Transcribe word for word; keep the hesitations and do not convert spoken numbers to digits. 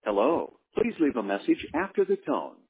Hello. Please leave a message after the tone.